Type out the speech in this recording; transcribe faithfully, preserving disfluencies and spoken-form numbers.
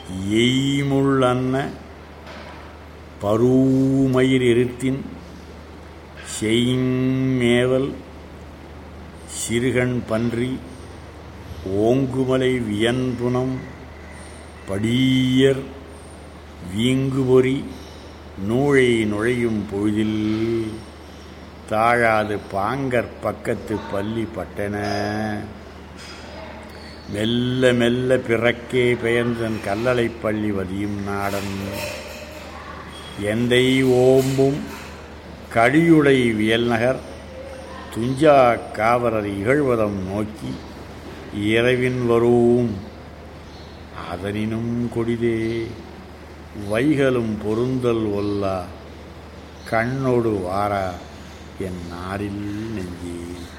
எய்முள் அன்ன பரூமயிர் எருத்தின் செய்மேவல் சிறுகண் பன்றி ஓங்குமலை வியன்புனம் படியர் வீங்குபொறி நூழை நுழையும் பொழுதில் தாழாது பாங்கற் பக்கத்து பள்ளி பட்டன மெல்ல மெல்ல பிறக்கே பெயர்ந்தன் கல்லளை பள்ளி வதியும் நாடன் எந்தை ஓம்பும் கழியுடை வியல்நகர் துஞ்சா காவலர் இகழ்வதம் நோக்கி இரவின் வரூம் அதனினும் கொடிதே வைகளும் பொருந்தல் ஒல்லா கண்ணொடு வாரா என் நாரில் நெஞ்சே.